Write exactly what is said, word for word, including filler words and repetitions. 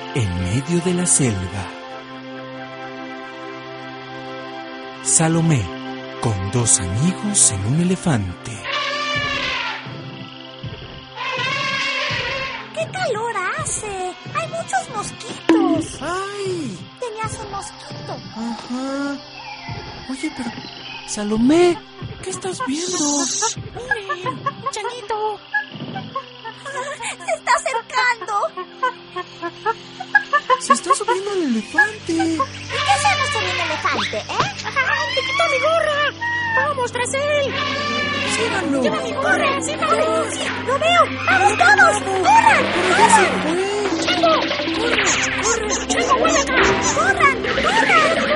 en medio de la selva. Salomé, con dos amigos en un elefante. ¡Qué calor hace! ¡Hay muchos mosquitos! ¡Ay! Tenías un mosquito. Ajá. Oye, pero... Salomé, ¿qué estás viendo? ¡Miren! ¡Chanito! ¡Se está acercando! Se está subiendo el elefante. ¿Y qué hacemos con el elefante, eh? ¡Ay, te quitó mi gorra! ¡Vamos tras él! ¡Síganlo! ¡Lleva mi gorra! ¡Síganlo! ¡Sí! ¡Lo veo! ¡Vamos todos! ¡Corran! ¡Corran! ¡Chango! ¡Corre! ¡Corre! ¡Chango, vuelve acá! ¡Corran! ¡Corran!